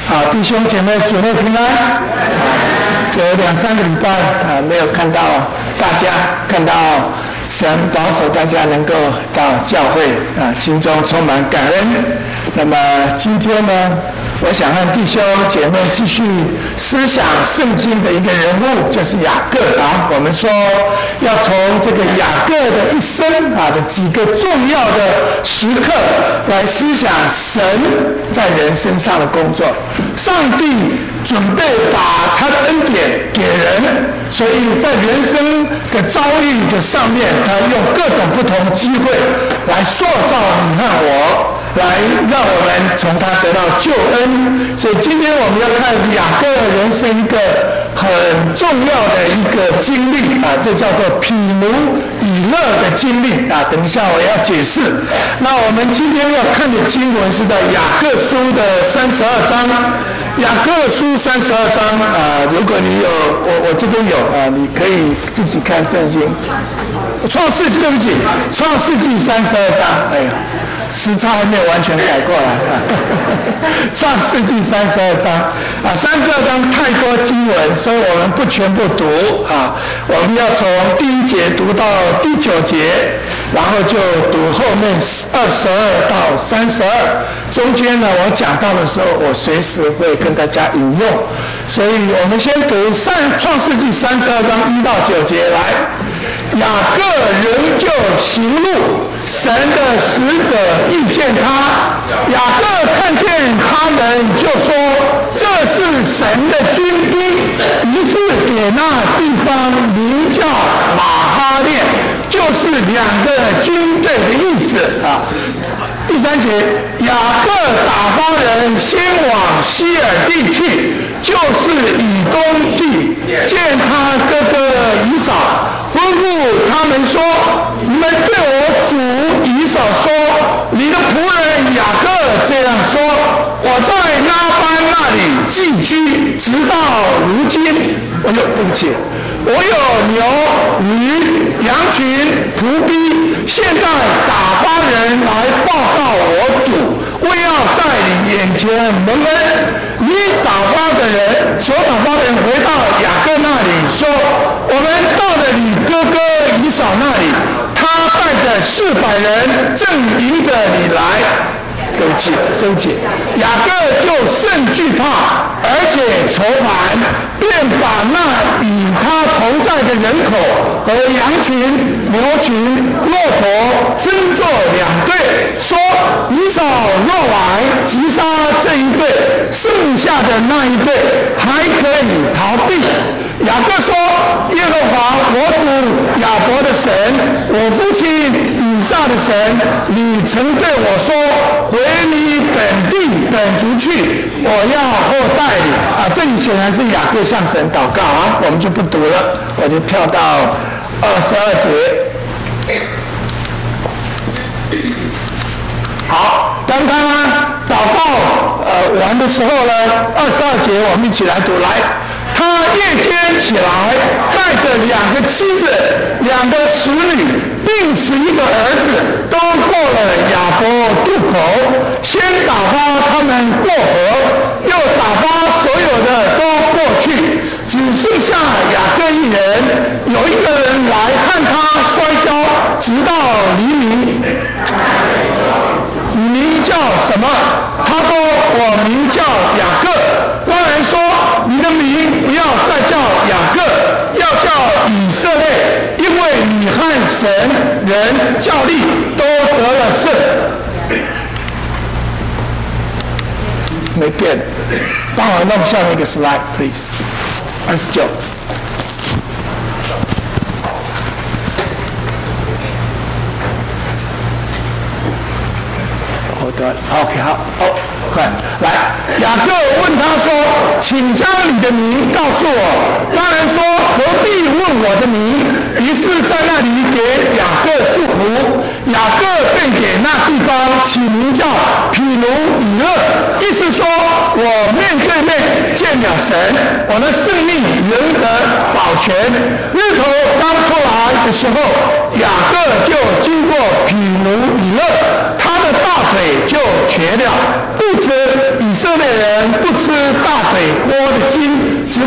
好，弟兄姐妹，主内平安。有2-3个礼拜没有看到大家，看到神保守大家能够到教会心中充满感恩。那么今天呢，我想和弟兄姐妹继续思想圣经的一个人物，就是雅各啊。我们说要从这个雅各的一生的几个重要的时刻来思想神在人身上的工作。上帝准备把他的恩典给人，所以在人生的遭遇的上面，他用各种不同机会来塑造你和我，来让我们从他得到救恩。所以今天我们要看雅各人生一个很重要的一个经历这叫做毗努以勒的经历等一下我要解释。那我们今天要看的经文是在雅各书的32章。雅各书32章如果你有我这边有你可以自己看圣经。创世纪32章，哎呀，时差还没有完全改过来创世纪32章32章太多经文，所以我们不全部读我们要从第1节读到第9节，然后就读后面22到32。中间呢，我讲到的时候，我随时会跟大家引用。所以我们先读创世纪32章1到9节来。雅各仍旧行路，神的使者遇见他，雅各看见他们，就说：“这是神的军兵。”于是给那地方名叫马哈念，就是2个军队的意思第3节，雅各打发人先往西尔地去，就是以东地，见他哥哥以扫，吩咐他们说：“你们对我主以扫说，你的仆人雅各这样说：我在拉班那里寄居，直到如今。对不起，我有牛、驴、羊群、仆兵，现在打发人来报告我主，为要在你眼前蒙恩。你所打发的人回到雅各那里说：我们到了你哥哥以扫那里，他带着400人正迎着你来。对不起，雅各就甚惧怕，而且愁烦，便把那与他同在的人口和羊群、牛群、骆驼分作2队，说：以扫若来击杀这一队，剩下的那一队还可以逃避。雅各说：耶和华我主亚伯的神，我父亲以撒的神，你曾对我说：回你本地本族去，我要后代你。这里显然是雅各向神祷告我们就不读了，我就跳到22节。好，当他祷告完的时候呢，22节我们一起来读来。他夜间起来，带着2个妻子、2个使女，并11个儿子，都过了雅博渡口。先打发他们过河，又打发所有的都过去，只剩下雅各一人。有一个人来看他摔跤，直到黎明。你名叫什么？他说：我名叫雅各。那人说：你的名不要再叫雅各，要叫以色列，因为你和神人较力都得了胜。没变，帮我弄下面一个 slide please。29。OK 好，快来。雅各问他说：请将你的名告诉我。那人说：何必问我的名？于是在那里给雅各祝福。雅各便给那地方起名叫毗努以勒，意思说我面对面见了神，我的生命仍得保全。日头刚出来的时候，雅各就经过毗努以勒，他的大腿就瘸了。不知以色列人不吃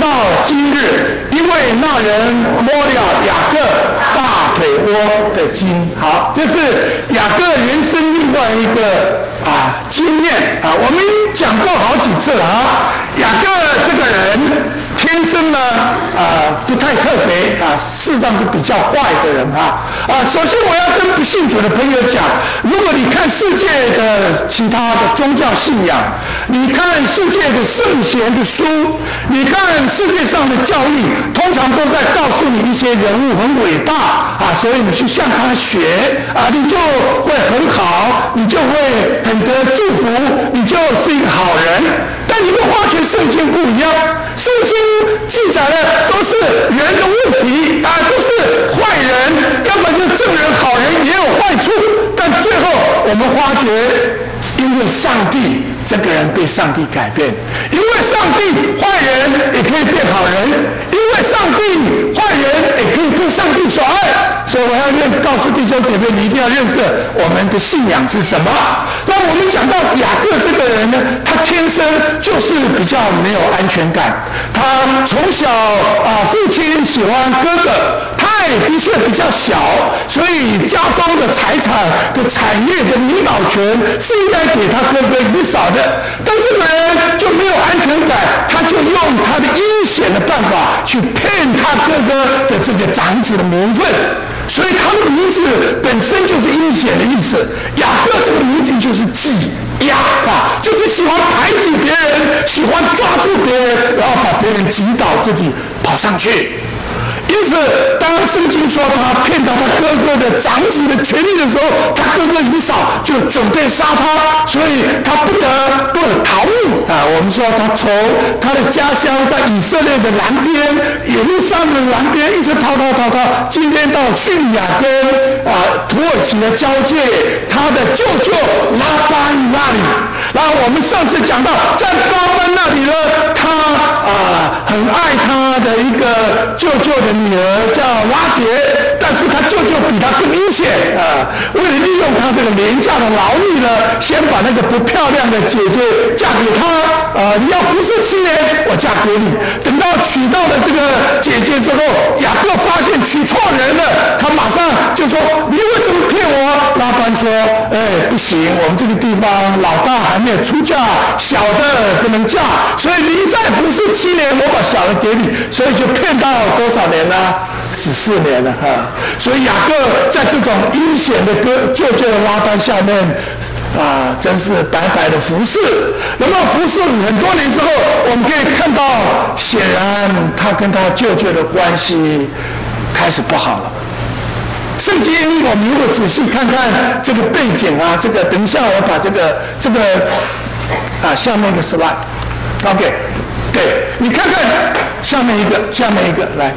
到今日，因为那人摸了雅各大腿窝的筋。好，这是雅各人生另外一个经验啊，我们讲过好几次了啊。雅各这个人天生呢不太特别啊，事实上是比较坏的人首先我要跟不信主的朋友讲，如果你看世界的其他的宗教信仰，你看世界的圣贤的书，你看世界上的教育，通常都在告诉你一些人物很伟大所以你去向他学你就会很好，你就会很得祝福，你就是一个好人。但你会发觉圣经不一样，圣经记载的都是人的问题都是坏人，要么就是正人好人也有坏处。但最后我们发觉，因为上帝这个人被上帝改变，因为上帝坏人也可以变好人，因为上帝坏人也可以被上帝所爱。所以我要告诉弟兄姐妹，你一定要认识我们的信仰是什么。那我们讲到雅各这个人呢，他天生就是比较没有安全感。他从小父亲喜欢哥哥，他也的确比较小，所以家中的财产的产业的领导权是应该给他哥哥一少的。但这个人就没有安全感，他就用他的阴险的办法去骗他哥哥的这个长子的名分。所以他的名字本身就是阴险的意思，雅各这个名字就是挤压就是喜欢排挤别人，喜欢抓住别人，然后把别人击倒，自己跑上去。因此当圣经说他骗到他哥哥的长子的权利的时候，他哥哥以扫就准备杀他，所以他不得不逃命我们说他从他的家乡在以色列的南边，耶路撒冷的南边一直逃，今天到叙利亚跟土耳其的交界，他的舅舅拉班那里。然后我们上次讲到，在拉班那里呢，他很爱他的一个舅舅的女儿叫拉结，但是他舅舅比他更阴险为了利用他这个廉价的劳力呢，先把那个不漂亮的姐姐嫁给他你要服侍7年，我嫁给你。等到娶到了这个姐姐之后，雅各发现娶错人了，他马上就说：“你为什么骗我？”拉班说：“不行，我们这个地方老大还没有出嫁，小的不能嫁，所以你再服侍7年，我把小的给你。”所以就骗到多少年呢？14年了所以雅各在这种阴险的舅舅的拉班下面真是白白的服侍。那么服侍很多年之后，我们可以看到，显然他跟他舅舅的关系开始不好了。圣经我们如果仔细看看这个背景这个等一下我把这个下面一个 slide，OK， 对，你看看下面一个来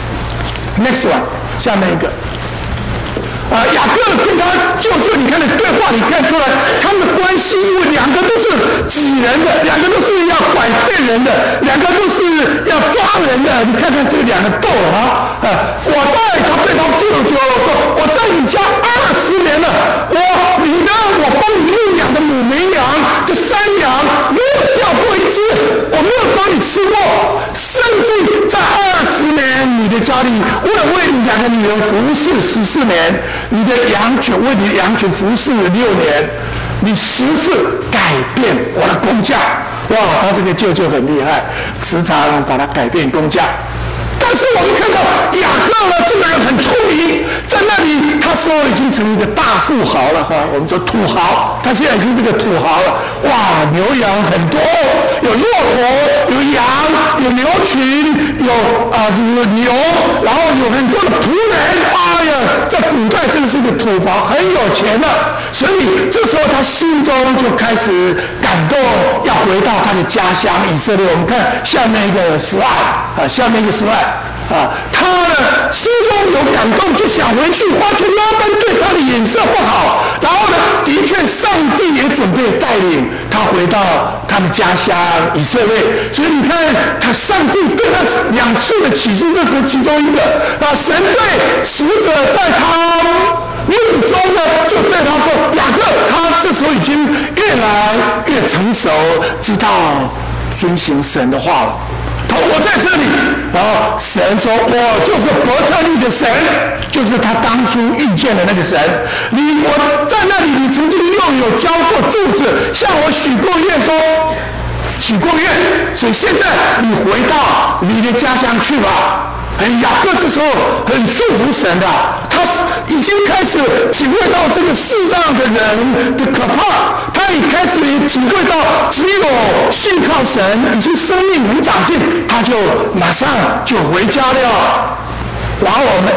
，next one， 下面一个。雅各跟他舅舅，你看的对话，你看出来他们的关系，因为两个都是挤人的，两个都是要拐骗人的，两个都是要抓人的。你看看这两个斗他对他舅舅说：“我在你家20年了，我帮你牧养的母绵羊的山羊没有掉过一只，我没有帮你吃过，甚至在20年你的家里，为了为你2个女人服侍14年。”你的羊群为你的羊群服侍6年，你10次改变我的工价。哇，他这个舅舅很厉害，时常把他改变工价。但是我们看到雅各呢，这个人很聪明，在那里他说已经成一个大富豪了我们说土豪，他现在已经这个土豪了。哇，牛羊很多，有骆驼，有羊，有牛群，有牛，然后有很多的仆人。在古代真的是个土豪，很有钱了。所以这时候他心中就开始感动，要回到他的家乡以色列。我们看下面一个slide下面一个 slide他呢心中有感动，就想回去，发觉拉班对他的眼色不好。然后呢，的确上帝也准备带领他回到他的家乡以色列。所以你看，上帝对他2次的启示，这是其中一个神对使者在他梦中呢，就对他说：“雅各，他这时候已经越来越成熟，知道遵行神的话了。” 我在这里。然后神说：“我就是伯特利的神，就是他当初遇见的那个神。我在那里，你曾经又有交过柱子，向我许过愿说。”许过愿，所以现在你回到你的家乡去吧。雅各这时候很束缚神的，他已经开始体会到这个世上的人的可怕，他也开始体会到只有信靠神，已经生命能长进，他就马上就回家了。然后我们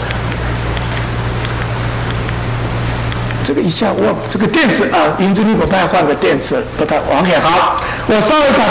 这个一下我这个电池啊，云之蜜果派换个电池，不太 OK 好，我稍微把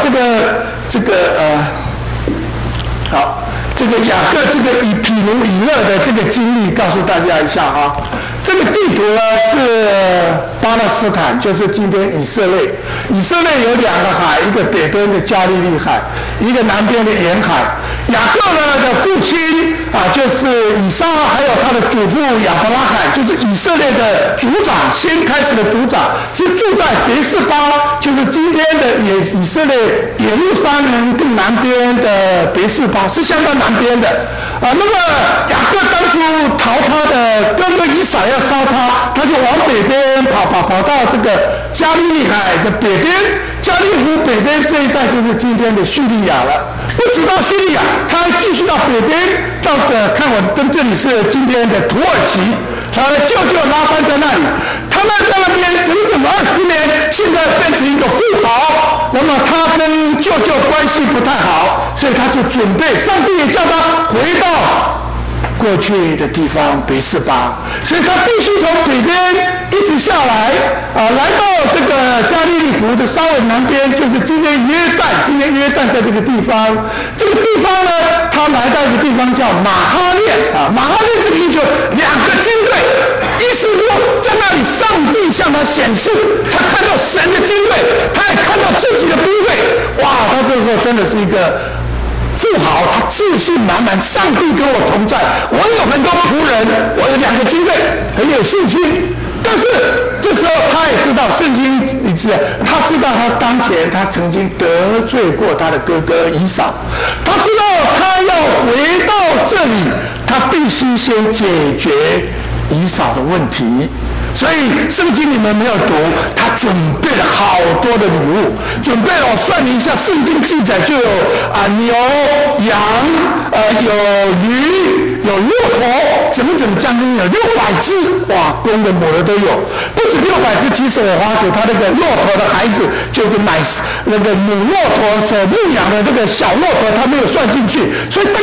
好。这个雅各这个以毗努以勒的这个经历告诉大家一下啊，这个地图呢是巴勒斯坦，就是今天以色列。以色列有2个海，一个北边的加利利海，一个南边的沿海。雅各呢的父亲就是以撒，还有他的祖父亚伯拉罕，就是以色列的族长，先开始的族长，是住在别是巴，就是今天的以色列耶路撒冷更南边的别是巴，是相当南边的。那么雅各当初逃他的哥哥以扫要杀他，他就往北边跑到这个加利利海的北边，加利湖北边这一带就是今天的叙利亚了。不止到叙利亚，他还继续到北边，到看我跟这里是今天的土耳其。他的舅舅拉班在那里，他们在那边整整20年，现在变成一个富豪。那么他跟舅舅关系不太好，所以他就准备，上帝也叫他回到过去的地方别是巴，所以他必须从北边一直下来来到这个加利利湖的稍微南边，就是今天约旦在这个地方。这个地方呢，他来到一个地方叫马哈念马哈念这个地方2个军队，意思是说在那里上帝向他显示，他看到神的军队，他也看到自己的兵队。哇，他这时候真的是一个富豪，他自信满满，上帝跟我同在，我有很多仆人，我有2个军队，很有信心。但是这时候他也知道圣经里是，他知道他当前他曾经得罪过他的哥哥以扫，他知道他要回到这里，他必须先解决以扫的问题。所以圣经你们没有读，他准备了好多的礼物，准备了我算了一下，圣经记载就有牛、羊，有驴，有骆驼，整将近有600只，哇，公的母的都有。不止600只，其实我发觉他那个骆驼的孩子，就是买那个母骆驼所牧养的这个小骆驼，他没有算进去，所以大概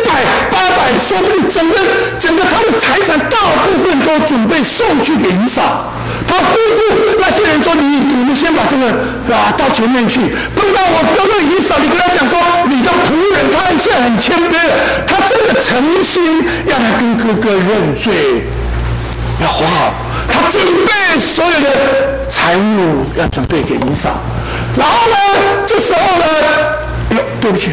700、800，说不定整个他的财产大部分都准备送去给以扫。他吩咐那些人说：“你们先把这个到前面去。碰到我哥哥以扫，你跟他讲说，你的仆人他现在很谦卑了，他真的诚心要来跟哥哥认罪，要和好。他准备所有的财物要准备给以扫。然后呢，这时候呢，对不起。”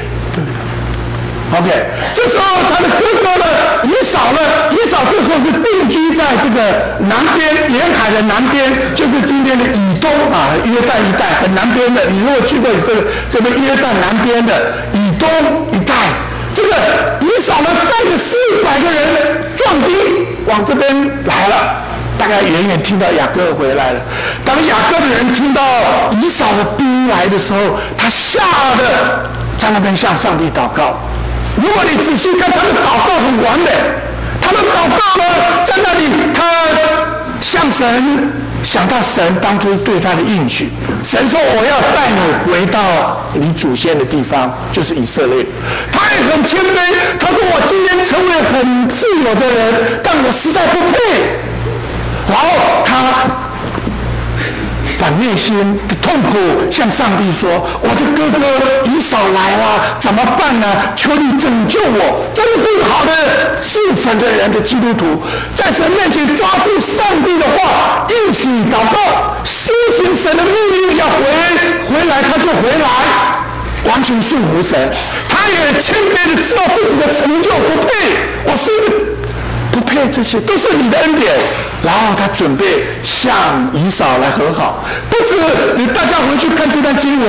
OK， 这时候他的哥哥呢，以扫这时候是定居在这个南边沿海的南边，就是今天的以东约旦一带很南边的。你如果去过这边约旦南边的以东一带，这个以扫呢带着400个人壮丁往这边来了。大概远远听到雅各回来了。当雅各的人听到以扫的兵来的时候，他吓得在那边向上帝祷告。如果你仔细看，他的祷告很完美，他的祷告呢，在那里他向神想到神当初对他的应许，神说：“我要带你回到你祖先的地方，就是以色列。”他也很谦卑，他说：“我今天成为很富有的人，但我实在不配。”然后他把内心的痛苦向上帝说：“我的哥哥以扫来了，怎么办呢？求你拯救我！”真的是一个好的信神的人的基督徒，在神面前抓住上帝的话，应许祷告，施行神的命令，要回来他就回来，完全顺服神。他也谦卑的知道自己的成就不配，我是一个不配，这些都是你的恩典。然后他准备向以扫来和好，不止你大家回去看这段经文，不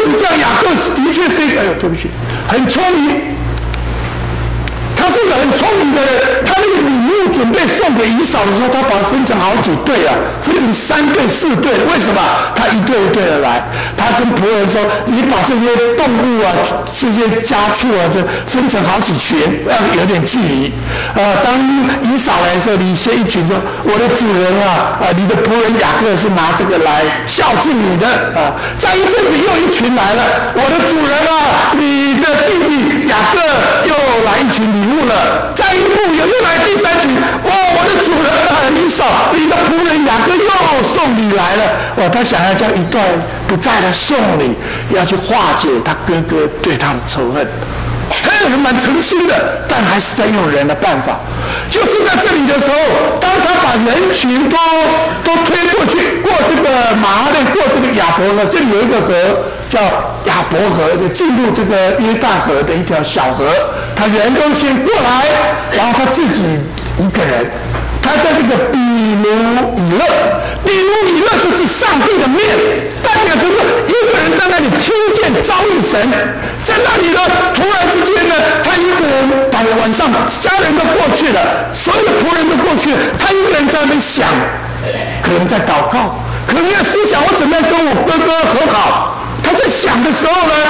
子叫雅各的确是一个，对不起，很聪明。他是一个很聪明的人，他那个礼物准备送给以扫的时候，他把它分成好几队啊，分成3队、4队。为什么？他一队一队的来。他跟仆人说：“你把这些动物啊、这些家畜啊，这分成好几群，要有点距离。当以扫来的时候，你先一群说：我的主人啊，你的仆人雅各是拿这个来孝敬你的啊。再一阵子又一群来了，我的主人啊，你的弟弟雅各又来一群礼物了。再一步又来第3群，我的主人啊，以扫，你的仆人雅各又送礼来了。他想要将一段不再的送礼，要去化解他哥哥对他的仇恨。很蛮诚心的，但还是在用人的办法。就是在这里的时候，当他把人群都推过去，过这个马哈内，过这个亚伯河，这里有一个河叫亚伯河，就进入这个约旦河的一条小河。他人都先过来，然后他自己一个人，他在这个比努以勒，比努以勒就是上帝的面，代表就是一个人在那里听见遭遇神，在那里呢，突然之间呢，他一个人把晚上家人都过去了，所有的仆人都过去了，他一个人在那边想，可能在祷告，可能在思想我怎么样跟我哥哥和好。他在想的时候呢，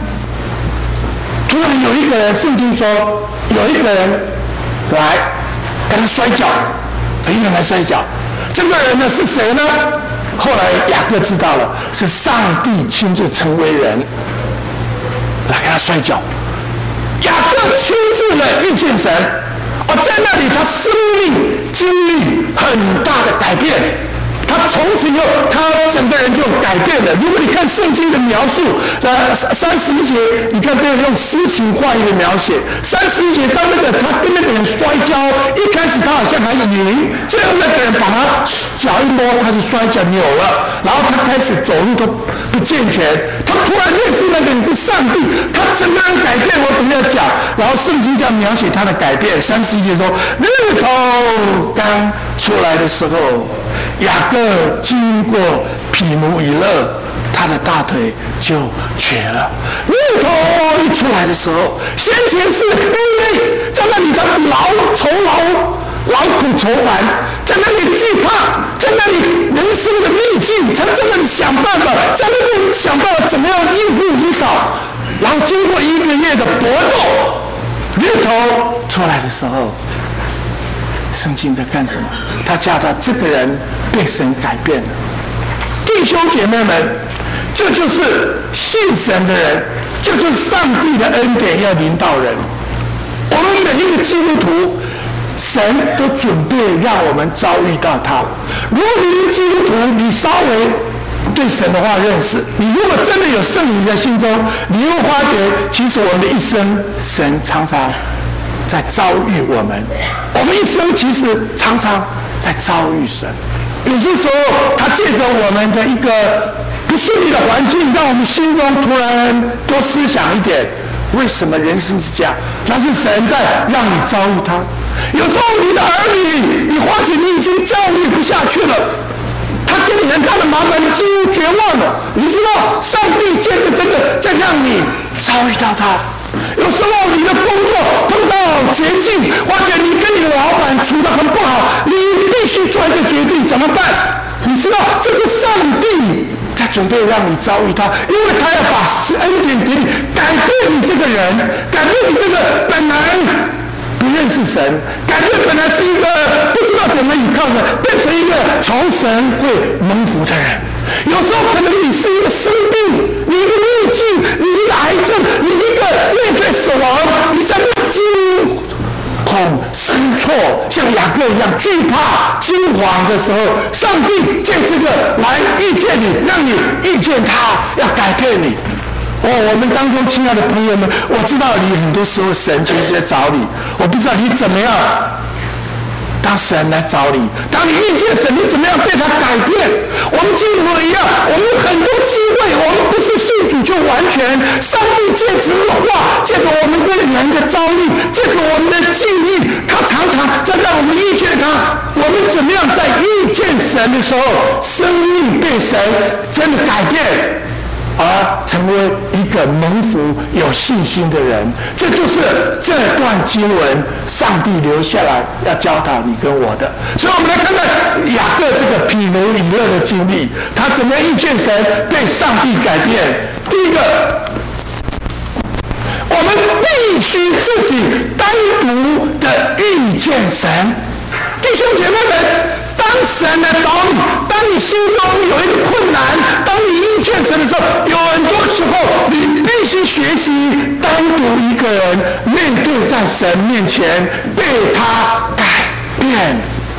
突然有一个人，圣经说有一个人来跟他摔跤，一个人来摔跤，这个人呢是谁呢？后来雅各知道了，是上帝亲自成为人来跟他摔跤。雅各亲自呢遇见神，在那里他生命经历很大的改变。他从此以后，他整个人就改变了。如果你看圣经的描述，31节，你看这个用诗情画意的描写。31节，当他跟那个人摔跤，一开始他好像还赢，最后那个人把他脚一摸，他是摔跤扭了，然后他开始走路都不健全。他突然认识那个人是上帝，他整个人改变。我等一下讲，然后圣经这样描写他的改变。31节说，日头刚出来的时候，雅各经过毗努以勒，他的大腿就瘸了。日头一出来的时候，先前是黑，在那里他劳苦愁烦，在那里惧怕，在那里人生的逆境，他在那里想办法，在那里想办法怎么样应付以扫。然后经过1个月的搏斗，日头出来的时候，圣经在干什么？他叫他这个人被神改变了。弟兄姐妹们，这就是信神的人，就是上帝的恩典要临到人。我们每一个基督徒，神都准备让我们遭遇到他。如果你是基督徒，你稍微对神的话认识，你如果真的有圣灵在心中，你会发觉，其实我们的一生，神常常在遭遇我们。我们一生其实常常在遭遇神。有些时候，他借着我们的一个不顺利的环境，让我们心中突然多思想一点：为什么人生是这样？那是神在让你遭遇他。有时候你的儿女，你发觉你已经教育不下去了，他给你很大的麻烦，你几乎绝望了。你知道，上帝借着这个，在让你遭遇到他。有时候你的工作碰到绝境，或者你跟你的老板处得很不好，你必须做一个决定，怎么办？你知道，这是上帝在准备让你遭遇他，因为他要把恩典给你，改变你这个人，改变你这个本来不认识神，改变本来是一个不知道怎么依靠的，变成一个从神会蒙福的人。有时候可能你是一个生病，你一个逆境，你一个癌症，你一个面对死亡，你在惊恐失措，像雅各一样惧怕惊惶的时候，上帝借这个来遇见你，让你遇见他，要改变你。我们当中亲爱的朋友们，我知道你很多时候神其实在找你，我不知道你怎么样当神来找你，当你遇见神，你怎么样被他改变？我们基督徒一样，我们很多机会，我们不是信主就完全。上帝借着话，借着我们跟人的遭遇，借着我们的境遇，他常常在让我们遇见他。我们怎么样在遇见神的时候，生命被神真的改变？ 而成为一个蒙福有信心的人。这就是这段经文上帝留下来要教导你跟我的。所以我们来看看雅各这个毗努伊勒的经历，他怎么样遇见神，被上帝改变。第一个，我们必须自己单独的遇见神。弟兄姐妹们，当神来找你，当你心中有一个困难，当你遇见神的时候，有很多时候你必须学习单独一个人面对在神面前，被他改变。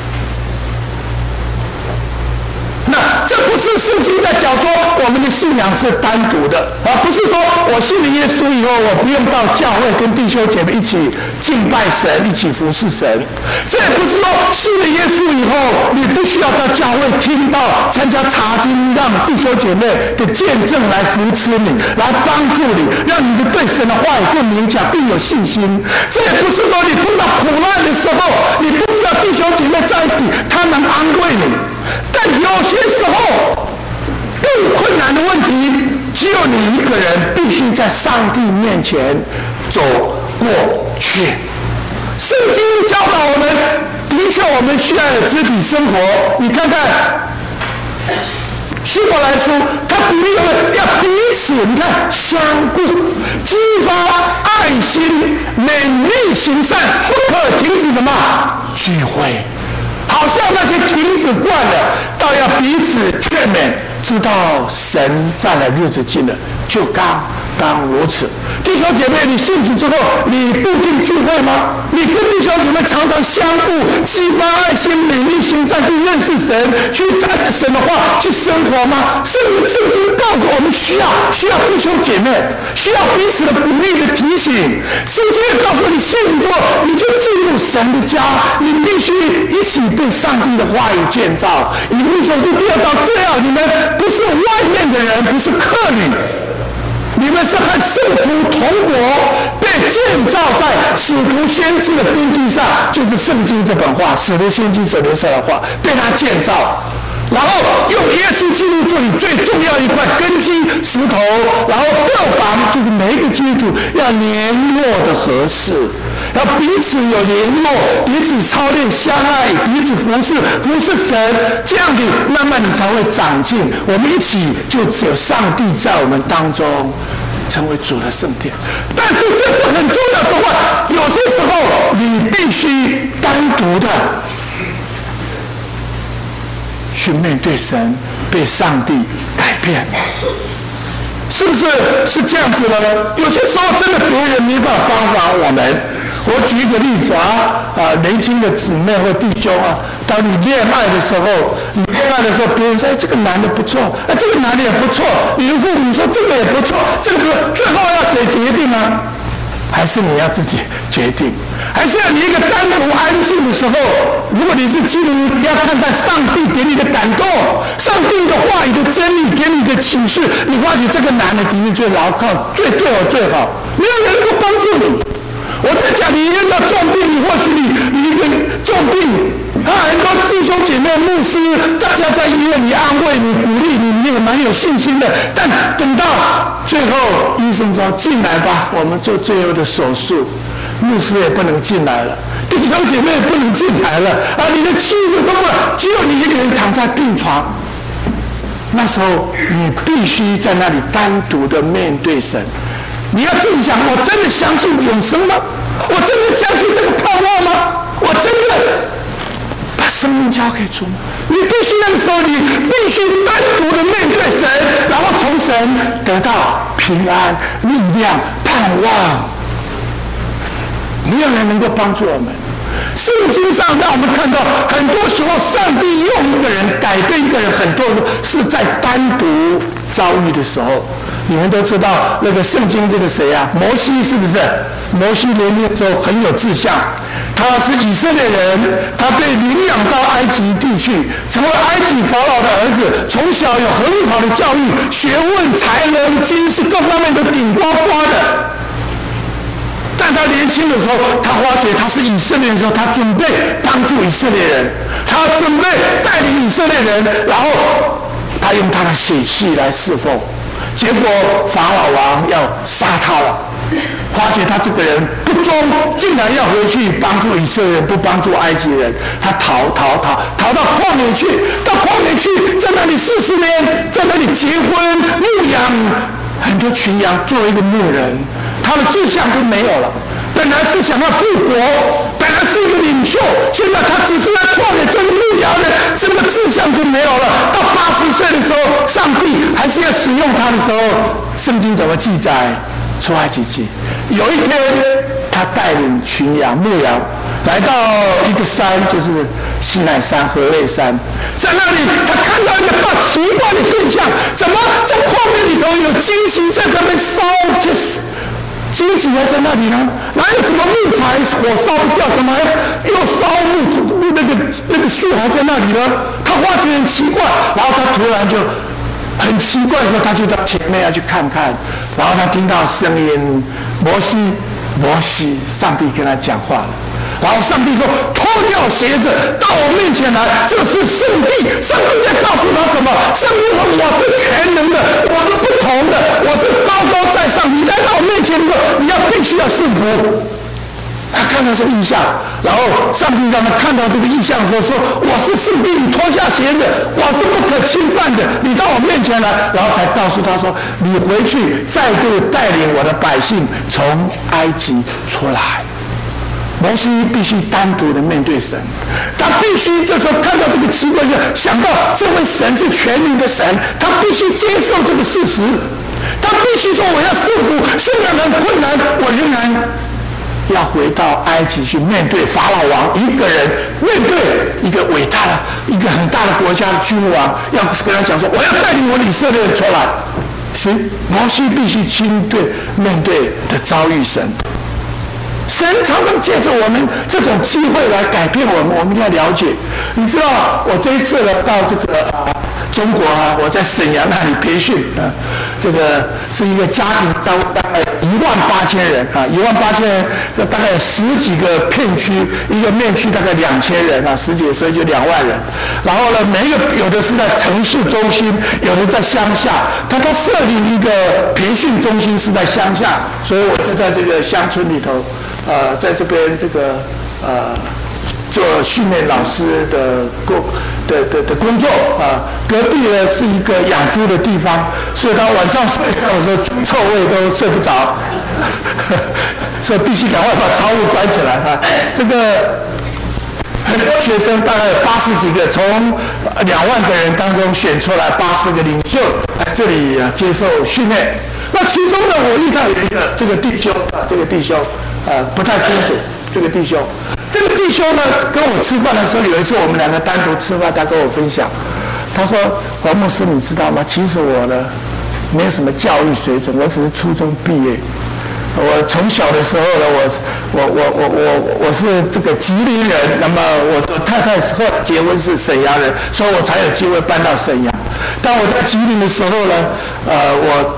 那这不是圣经在讲说我们的信仰是单独的，而不是说我信了耶稣以后，我不用到教会跟弟兄姐妹一起敬拜神，一起服侍神。这也不是说信了耶稣以后，你不需要到教会听到、参加查经，让弟兄姐妹的见证来扶持你，来帮助你，让你对神的话语更明讲，更有信心。这也不是说你碰到苦难的时候，你不需要弟兄姐妹在一起，他能安慰你。但有些时候更困难的问题，只有你一个人必须在上帝面前走过去。圣经教导我们，的确我们需要有肢体生活。你看看希伯来书，他鼓励我们要彼此，你看相顾，激发爱心，勉励行善，不可停止什么聚会。好像那些停止惯了，倒要彼此劝勉，知道神再来日子近了，就当如此。弟兄姐妹，你信主之后，你不定聚会吗？你跟弟兄姐妹常常相顾，激发爱心，勉励行善，去认识神，去照着神的话去生活吗？圣经告诉我们需要弟兄姐妹，需要彼此的鼓励的提醒。圣经也告诉你，信主之后你就进入神的家，你必须一起被上帝的话语建造。以弗所书2章这样，你们不是外面的人，不是客旅。你们是和圣徒同国，被建造在使徒先知的根基上，就是圣经这本话，使徒先知所留下的话，被他建造，然后用耶稣基督做你最重要一块根基石头，然后各房就是每一个基督徒要联络的合适，要彼此有联络，彼此操练相爱，彼此服侍神，这样子慢慢你才会长进。我们一起就只有上帝在我们当中成为主的圣殿。但是这是很重要的话，有些时候你必须单独的去面对神，被上帝改变。是不是这样子呢？有些时候真的别人没办法帮忙我们。我举一个例子年轻的姊妹或弟兄当你恋爱的时候，别人说这个男的不错，这个男的也不错，你的父母说这个也不错，这个最后要谁决定呢？还是你要自己决定？还是要你一个单独安静的时候？如果你是基督徒，你要看看上帝给你的感动，上帝的话语的真理给你的启示，你发觉这个男的的确最牢靠，最对我最好，没有人能够帮助你。我在讲你遇到重病，或许你一个重病很多弟兄姐妹、牧师，大家在医院里安慰你、鼓励你，你也蛮有信心的。但等到最后，医生说进来吧，我们做最后的手术，牧师也不能进来了，弟兄姐妹也不能进来了你的妻子都不能，只有你一个人躺在病床。那时候你必须在那里单独的面对神。你要自己想，我真的相信永生吗？我真的相信这个盼望吗？我真的把生命交给主吗？你必须那个时候，你必须单独的面对神，然后从神得到平安、力量、盼望。没有人能够帮助我们。圣经上让我们看到，很多时候上帝用一个人改变一个人，很多是在单独遭遇的时候。你们都知道那个圣经这个谁摩西是不是？摩西年龄的时候很有志向，他是以色列人，他被领养到埃及地去，成为埃及法老的儿子，从小有很好的教育，学问、才能、军事各方面都顶呱呱的。但他年轻的时候，他发觉他是以色列人的时候，他准备帮助以色列人，他准备带领以色列人，然后他用他的血气来侍奉。 结果法老王要杀他了，发觉他这个人不忠，竟然要回去帮助以色列人，不帮助埃及人。他逃到旷野去，到旷野去，在那里40年，在那里结婚牧养很多群羊，作为一个牧人，他的志向都没有了。本来是想要复国，本来是一个领袖，现在他只是在旷野做牧羊人，这个志向就没有了。到80岁的时候，上帝还是要使用他的时候，圣经怎么记载？出埃及记，有一天他带领群羊牧羊，来到一个山，就是西奈山、何烈山，在那里他看到一个大奇怪的现象，怎么在旷野里头有荆棘在那边烧，就是荆棘还在那里呢？哪有什么木材火烧不掉？怎么还又烧那个树还在那里呢？他发觉很奇怪，然后他突然就很奇怪的时候，他就到前面要去看看，然后他听到声音，摩西，上帝跟他讲话了。然后上帝说：“脱掉鞋子，到我面前来。”这是圣地，上帝在告诉他什么？上帝说：“我是全能的，我是不同的，我是高高在上。你来到我面前的时候，你必须要顺服。”他看到这意象，然后上帝让他看到这个意象的时候说：“我是圣地，你脱下鞋子，我是不可侵犯的。你到我面前来。”然后才告诉他说：“你回去再度带领我的百姓从埃及出来。”摩西必须单独的面对神，他必须这时候看到这个奇怪，想到这位神是全能的神，他必须接受这个事实，他必须说：“我要顺服，虽然很困难，我仍然要回到埃及去面对法老王一个人，面对一个伟大的、一个很大的国家的君王，要跟他讲说：我要带领我以色列人出来。”所以摩西必须面对的遭遇神。神常常借着我们这种机会来改变我们，我们要了解。你知道，我这一次呢到这个中国啊，我在沈阳那里培训啊，这个是一个家庭单位，大概18000人啊，18000人，这大概10几个片区，一个面区大概2000人啊，10几个，所以就2万人。然后呢，每一个有的是在城市中心，有的在乡下，他设立一个培训中心是在乡下，所以我就在这个乡村里头。在这边这个做训练老师的工作啊，隔壁呢是一个养猪的地方，所以他晚上睡觉的时候猪臭味都睡不着，所以必须赶快把窗户关起来啊。这个很多学生大概有80几个，从2万个人当中选出来80个领袖来这里接受训练。那其中呢，我遇到有一个这个弟兄不太清楚这个弟兄呢跟我吃饭的时候，有一次我们2个单独吃饭，他跟我分享，他说：“黄牧师，你知道吗？其实我呢没有什么教育水准，我只是初中毕业。我从小的时候呢，我是这个吉林人，那么我的太太后来结婚是沈阳人，所以我才有机会搬到沈阳。但我在吉林的时候呢，我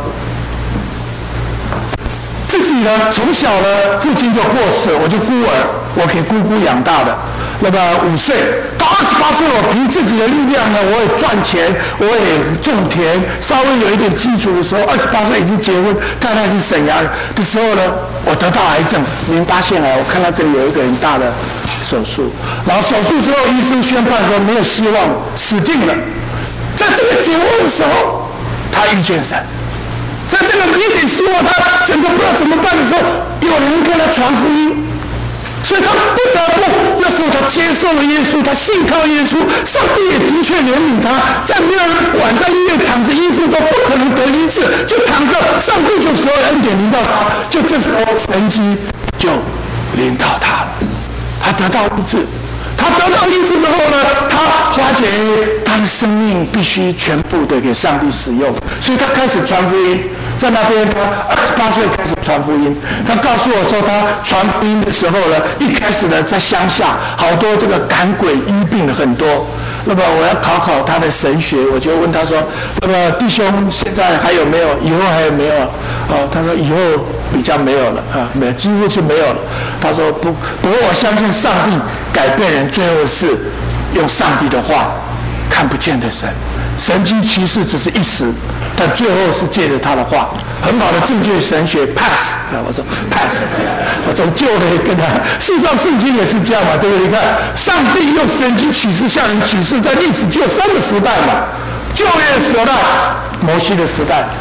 自己呢，从小呢，父亲就过世，我就孤儿，我给姑姑养大的。那么5岁到28岁，我凭自己的力量呢，我也赚钱，我也种田，稍微有一点基础的时候，28岁已经结婚，太太是沈阳人的时候呢，我得到癌症，淋巴腺癌，我看到这里有一个很大的手术，然后手术之后，医生宣判说没有希望，死定了。在这个绝望的时候，他遇见神。在这个一点希望，他整个不知道怎么办的时候，有人跟他传福音，所以他不得不，那时候他接受了耶稣，他信靠耶稣，上帝也的确怜悯他，在没有人管，在医院躺着，医生说不可能得医治，就躺着，上帝就所有恩典临到他，就这时候神迹就临到他了，他得到医治。他得到医治之后呢，他发觉他的生命必须全部的给上帝使用，所以他开始传福音。在那边，他28岁开始传福音。他告诉我说，他传福音的时候呢，一开始呢在乡下，好多这个赶鬼医病的很多。那么我要考他的神学，我就问他说：“那么弟兄现在还有没有？以后还有没有？”他说以后比较没有了啊，没有，几乎是没有了。他说不过我相信上帝改变人，最后是用上帝的话，看不见的神，神迹奇事只是一时。 但最后是借着他的话，很好的正确神学 pass 啊，我说 pass， 我从旧的跟他，事实上圣经也是这样嘛，对不对？你看，上帝用神迹启示向人启示，在历史只有3个时代嘛，旧约时代，摩西的时代。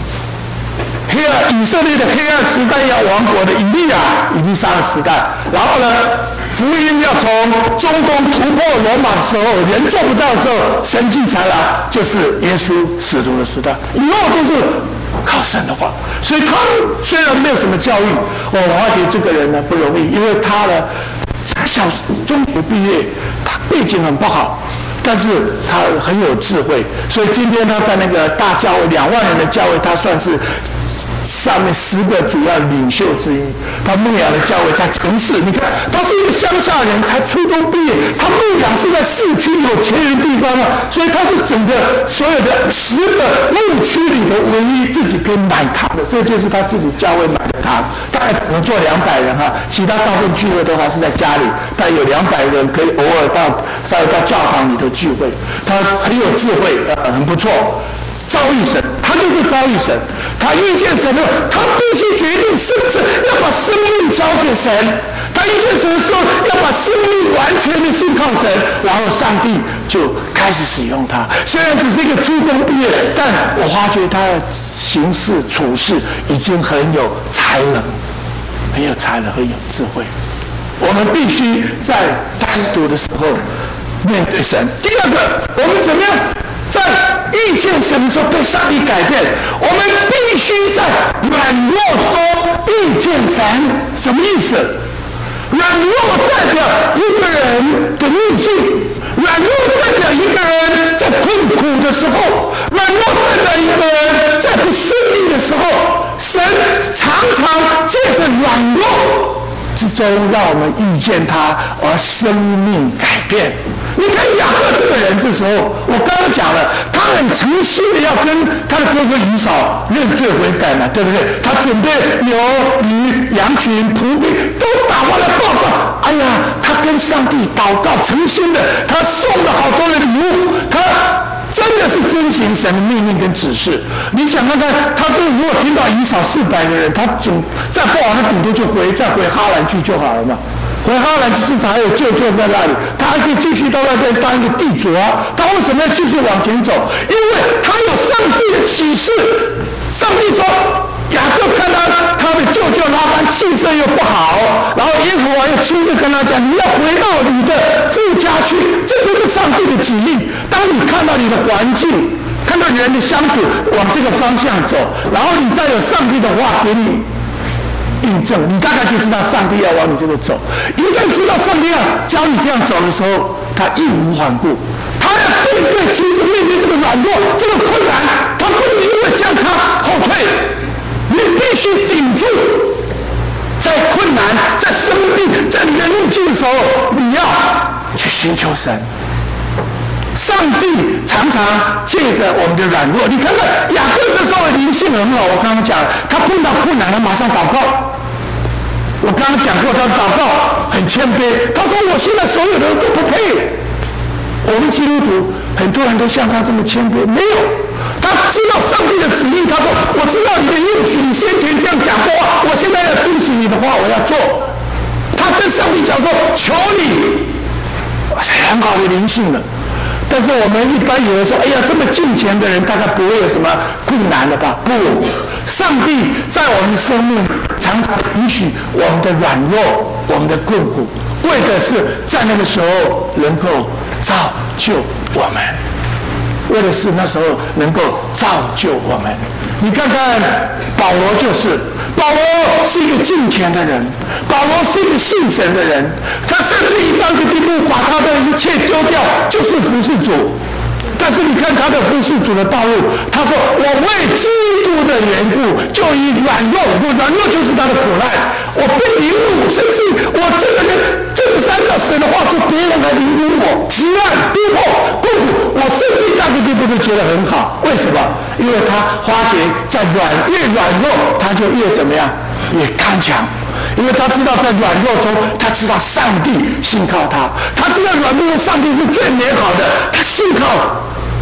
以色列的黑暗时代要亡国的以利沙的时代，然后呢，福音要从中东突破罗马的时候，人做不到的时候，神迹才来，就是耶稣使徒的时代，以后都是靠神的话。所以他虽然没有什么教育，我发觉这个人呢不容易，因为他呢中学毕业，他背景很不好。但是他很有智慧，所以今天他在那个大教会2万人的教会，他算是上面10个主要领袖之一。他牧养的教会在城市，你看他是一个乡下人，才初中毕业，他牧养是在市区有钱人地方啊，所以他是整个所有的10个牧区里的唯一自己可以买堂的，这就是他自己教会买的堂，大概只能坐200人哈，其他大部分聚会的话是在家里，但有200人可以偶尔稍微到教堂里头聚会。他很有智慧，很不错。遭遇神，他就是遭遇神。他遇见神了，他必须决定甚至要把生命交给神。他遇见神的时候，要把生命完全的信靠神，然后上帝就开始使用他。虽然只是一个初中毕业，但我发觉他的行事处事已经很有才能，很有才能，很有智慧。我们必须在单独的时候面对神。第二个，我们怎么样在遇见神的时候被上帝改变？我们必须在软弱中遇见神。什么意思？软弱代表一个人的逆境，软弱代表一个人在困苦的时候，软弱代表一个人在不顺利的时候。神常常借着软弱之中让我们遇见他，而生命改变。你看雅各这个人，这时候我刚刚讲了，他很诚心的要跟他的哥哥以扫认罪悔改嘛，对不对？他准备牛、鱼、羊群、仆兵都打发来报告。哎呀，他跟上帝祷告，诚心的，他送了好多的礼物，他真的是遵行神的命令跟指示。你想看看，他说如果听到以扫400个人，他再不好，他顶多就再回哈兰去就好了嘛。回哈兰至少还有舅舅在那里，他还可以继续到那边当一个地主啊。他为什么要继续往前走？因为他有上帝的启示。上帝说，雅各看他的舅舅拉班气色又不好，然后耶和华又亲自跟他讲，你要回到你的父家去，这就是上帝的旨意。当你看到你的环境，看到人的相处往这个方向走，然后你再有上帝的话给你印证，你大概就知道上帝要往你这个走。一旦知道上帝要教你这样走的时候，他义无反顾，他要面对亲自面对这个软弱、这个困难，他不能因为这样他后退，你必须顶住。在困难、在生病、在你的逆境的时候，你要去寻求神。上帝常常借着我们的软弱，你看看雅各这时候的灵性很好。我刚刚讲，他碰到困难，他马上祷告。我刚刚讲过，他祷告很谦卑。他说：“我现在所有的都不配。”我们基督徒很多人都像他这么谦卑，没有。他知道上帝的旨意，他说：“我知道你的应许，你先前这样讲过话，我现在要遵循你的话，我要做。”他跟上帝讲说：“求你，很好的灵性了。”但是我们一般有人说：“哎呀，这么敬虔的人，大概不会有什么困难了吧？”不，上帝在我们的生命常常允许我们的软弱、我们的困苦，为的是在那个时候能够造就我们，为的是那时候能够造就我们。你看看保罗就是。保罗是一个敬虔的人，保罗是一个信神的人，他甚至于到一个地步，把他的一切丢掉，就是服侍主。但是你看他的服侍主的道路，他说：“我为基督的缘故，就以软弱，软弱就是他的苦难，我被凌辱，甚至我这个人正是按照神的话说，别人来凌辱我，极难逼迫困苦，我甚至于那个地步都觉得很好。为什么？因为他发觉在越软弱，他就越怎么样？越刚强。因为他知道在软弱中，他知道上帝信靠他，他知道软弱中上帝是最美好的，他信靠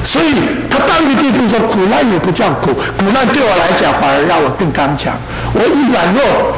所以他到一个地步说，苦难也不叫苦，苦难对我来讲反而让我更刚强。我以软弱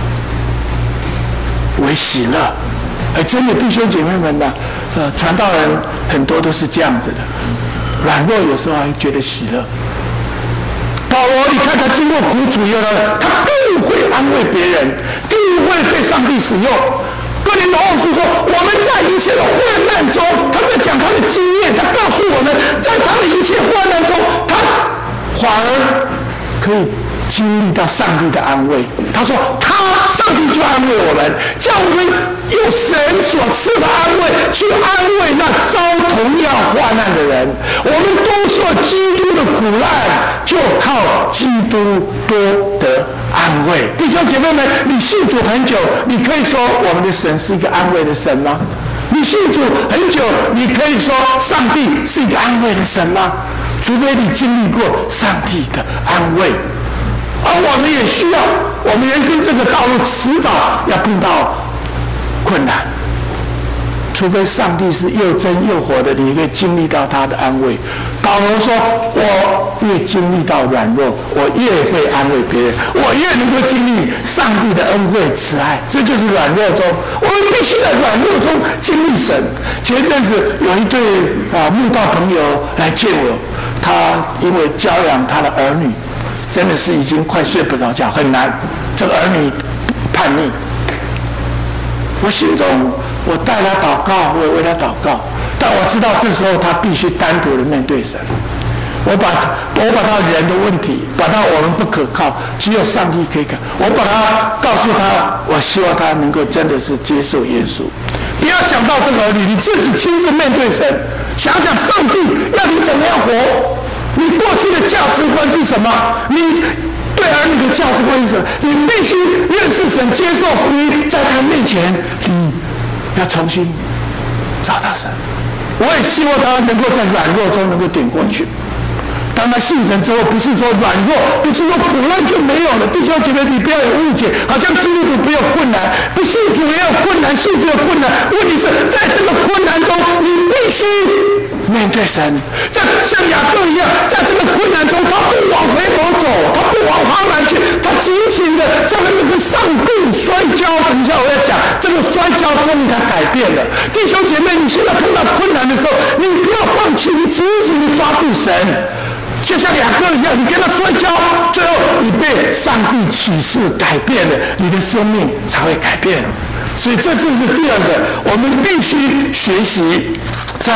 为喜乐。真的弟兄姐妹们呢，传道人很多都是这样子的，软弱有时候还觉得喜乐。保罗，你看他经过苦楚以后呢，他更会安慰别人，更会被上帝使用。哥林多后书说，我们在一切的患难中，他在讲他的经验，他告诉我们，在他的一切患难中，他反而可以经历到上帝的安慰。他说，上帝就安慰我们，叫我们用神所赐的安慰去安慰那遭同样患难的人。我们都说基督的苦难，就靠基督多得安慰。弟兄姐妹们，你信主很久，你可以说我们的神是一个安慰的神吗？你信主很久，你可以说上帝是一个安慰的神吗？除非你经历过上帝的安慰。而我们也需要，我们人生这个道路迟早要碰到困难，除非上帝是又真又活的，你可以经历到他的安慰。保罗说，我越经历到软弱，我越会安慰别人，我越能够经历上帝的恩惠慈爱。这就是软弱中，我们必须在软弱中经历神。前一阵子有一对慕道朋友来见我，他因为教养他的儿女，真的是已经快睡不着觉，很难。这个儿女叛逆，我心中我带他祷告，我也为他祷告，但我知道这时候他必须单独的面对神。我把他人的问题，把他我们不可靠，只有上帝可以看。我把他告诉他，我希望他能够真的是接受耶稣。不要想到这个儿女，你自己亲自面对神，想想上帝要你怎么样活。你过去的价值观是什么？你对儿女的价值观是什么？你必须认识神，接受福音，在他面前，你要重新找到神。我也希望他能够在软弱中能够顶过去。当他信神之后，不是说软弱，不是说苦难就没有了。弟兄姐妹，你不要有误解，好像基督徒不有困难，不信主也有困难，信主有困难。问题是在这个困难中，你必须面对神。像雅各一样，在这个困难中，他不往回头走，他不往旁南去，他紧紧的在那个上帝摔跤。等一下我要讲这个摔跤，终于他改变了。弟兄姐妹，你现在碰到困难的时候，你不要放弃，你紧紧的抓住神。就像雅各一样，你跟他摔跤，最后你被上帝启示改变了，你的生命才会改变。所以这就是第二个，我们必须学习在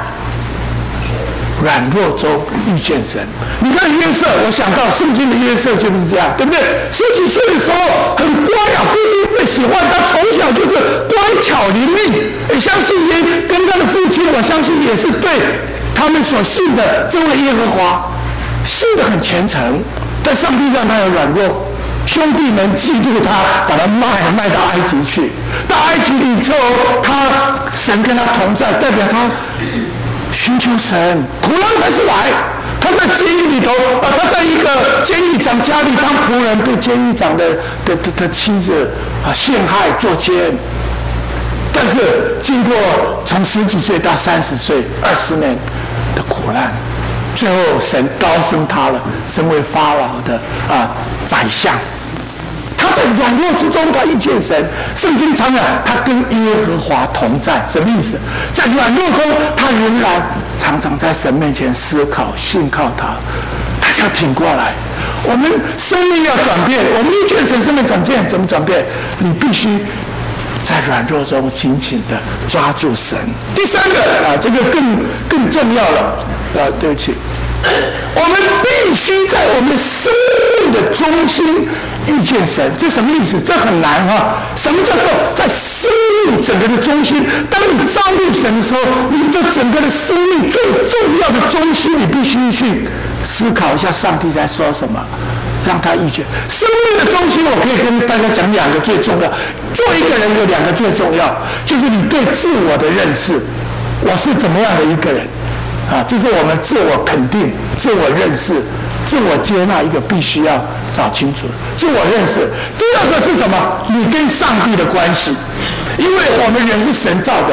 软弱中遇见神。你看约瑟，我想到圣经的约瑟就是这样，对不对？10几岁的时候很乖啊，父亲最喜欢他，从小就是乖巧伶俐。也相信也跟他的父亲，我相信也是对他们所信的这位耶和华信得很虔诚，但上帝让他有软弱，兄弟们嫉妒他，把他卖到埃及去。到埃及里之后，神跟他同在，代表他寻求神，苦难还是来。他在监狱里头他在一个监狱长家里当仆人，被监狱长的妻子陷害作奸。但是经过从10几岁到30岁20年的苦难，最后神高升他了，成为法老的宰相。他在软弱之中，他遇见神。圣经常讲他跟耶和华同在，什么意思？在软弱中，他仍然常常在神面前思考、信靠他，他想挺过来。我们生命要转变，我们遇见神，生命转变怎么转变？你必须在软弱中紧紧的抓住神。第三个这个更重要了对不起，我们必须在我们生命的中心遇见神。这什么意思？这很难什么叫做在生命整个的中心？当你遭遇神的时候，你这整个的生命最重要的中心，你必须去思考一下上帝在说什么，让他遇见生命的中心。我可以跟大家讲2个最重要。做一个人有2个最重要，就是你对自我的认识，我是怎么样的一个人这是我们自我肯定、自我认识、自我接纳一个必须要找清楚的自我认识。第2个是什么？你跟上帝的关系，因为我们人是神造的，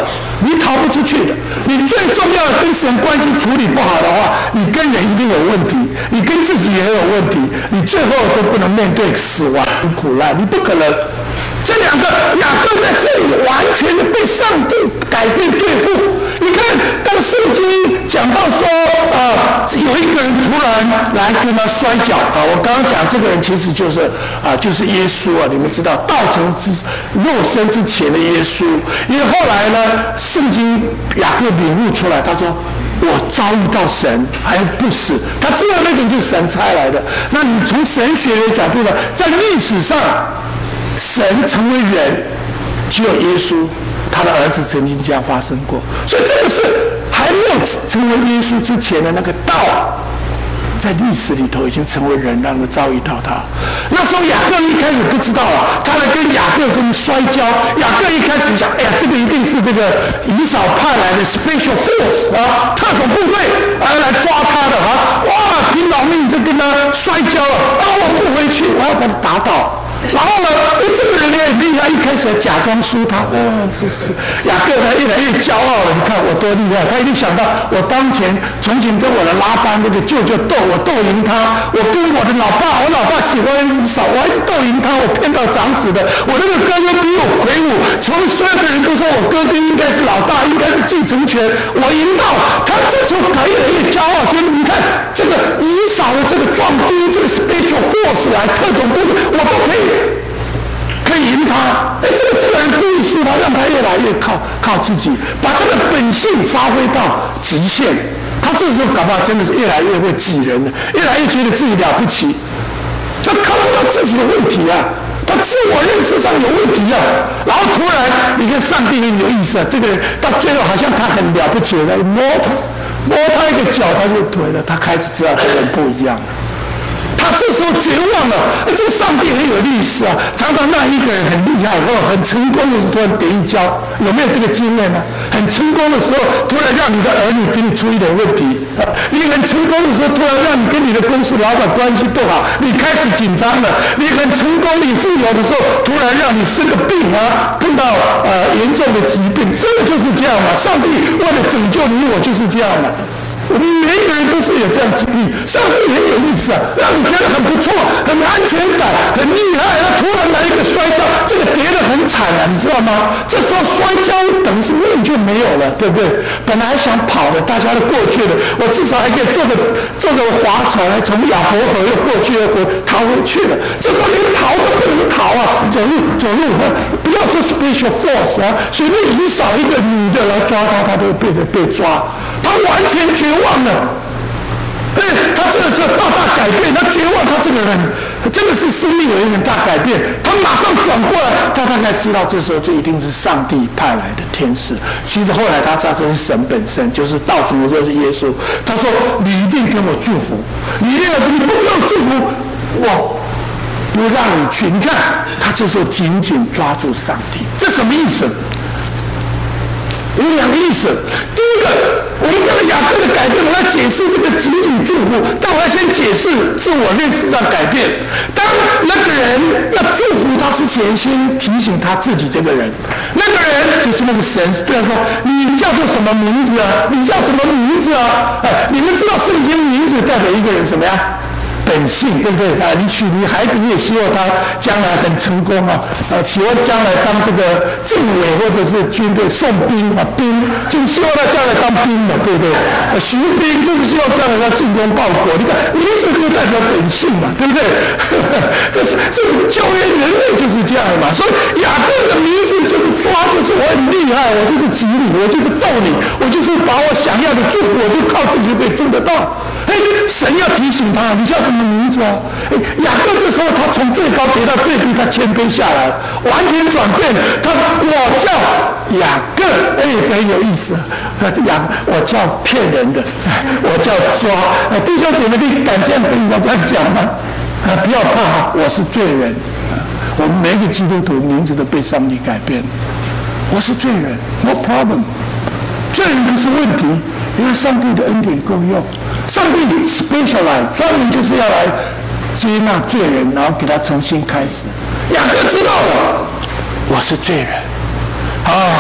你逃不出去的。你最重要的跟神关系处理不好的话，你跟人一定有问题，你跟自己也有问题，你最后都不能面对死亡苦难，你不可能。这两个雅各在这里完全的被上帝改变对付。你看，当圣经讲到说，有一个人突然来跟他摔跤啊，我刚刚讲这个人其实就是耶稣啊，你们知道道成肉身之前的耶稣，因为后来呢，圣经雅各领悟出来，他说我遭遇到神还不死，他知道那个人就是神差来的。那你从神学的角度呢，在历史上。神成为人，只有耶稣，他的儿子曾经这样发生过，所以这个是还没有成为耶稣之前的那个道，在历史里头已经成为人，让人遭遇到他。那时候雅各一开始不知道啊，他来跟雅各这么摔跤，雅各一开始想，哎呀，这个一定是这个以扫派来的 special force 啊，特种部队来抓他的啊，哇，拼老命就跟他摔跤了，我不回去，我要把他打倒。然后呢，这个人也很厉害，一开始还假装输他，是。雅各呢越来越骄傲了，你看我多厉害，他一定想到我从前跟我的拉班那个舅舅斗，我斗赢他，我跟我的老爸喜欢少，我还是斗赢他，我骗到长子的，我那个哥哥比我魁梧，所有的人都说我哥哥应该是老大，应该是继承权，我赢到他，这时候他越来越骄傲，觉得你看这个以扫的这个壮丁，这个 special force 来特种部队，我都可以赢他。这个人故意输他，让他越来越靠自己，把他的本性发挥到极限。他这时候搞不好真的是越来越会挤人了，越来越觉得自己了不起，他看不到自己的问题啊，他自我认识上有问题啊。然后突然，你看上帝很有意思啊，这个人到最后好像他很了不起的，摸他一个脚他就腿了，他开始知道这个人不一样了。他这时候绝望了，这个上帝很有意思啊，常常让一个人很厉害或很成功的时候突然点一跤，有没有这个经验呢？很成功的时候，突然让你的儿女给你出一点问题；你很成功的时候，突然让你跟你的公司老板关系不好，你开始紧张了；你很成功、你富有的时候，突然让你生个病啊，碰到严重的疾病，真的就是这样嘛？上帝为了拯救你我就是这样嘛。我们每一个人都是有这样经历，上帝很有意思啊，让你觉得很不错，很安全感，很厉害。他突然来一个摔跤，这个跌得很惨啊，你知道吗？这时候摔跤等于是命就没有了，对不对？本来还想跑的，大家都过去了，我至少还可以坐个划船，从亚伯河又过去又逃回去了。这时候连逃都不能逃啊，走路，不要说 special force 啊，随便一少一个女的来抓他，他都被抓。他完全绝望了，他这个时候大改变，他绝望，他这个人真的是生命有一点大改变，他马上转过来，他大概知道这时候这一定是上帝派来的天使。其实后来他知道这是神本身，就是道主，就是耶稣。他说：“你一定给我祝福，你不给我祝福，我不让你去。”你看，他这时候紧紧抓住上帝，这什么意思？有两个意思。第一个，我们看到雅各的改变，我要解释这个紧紧祝福，但我要先解释自我认识上改变。当那个人要祝福他之前，先提醒他自己这个人，那个人就是那个神对他说：“你叫做什么名字啊？你叫什么名字啊？”你们知道圣经名字代表一个人什么呀？本性，对不对啊？你娶女孩子，你也希望她将来很成功啊，希望将来当这个政委或者是军队送兵啊，兵就是希望她将来当兵嘛，对不对？徐兵就是希望将来她尽忠报国。你看名字就代表本性嘛，对不对？这是教育人类就是这样嘛。所以雅各的名字就是抓，就是我很厉害，我就是挤你，我就是逗你，我就是把我想要的祝福，我就靠自己就可以挣得到。神要提醒他，你叫什么名字啊？雅各这时候他从最高跌到最低，他谦卑下来，完全转变。他说：“我叫雅各。”这很有意思。我叫骗人的，我叫抓。弟兄姐妹，你敢这样跟人家这样讲吗？不要怕，我是罪人。我们每一个基督徒名字都被上帝改变。我是罪人 ，no problem。罪人不是问题。因为上帝的恩典够用，上帝 specialize 专门就是要来接纳罪人，然后给他重新开始。雅各知道了，我是罪人，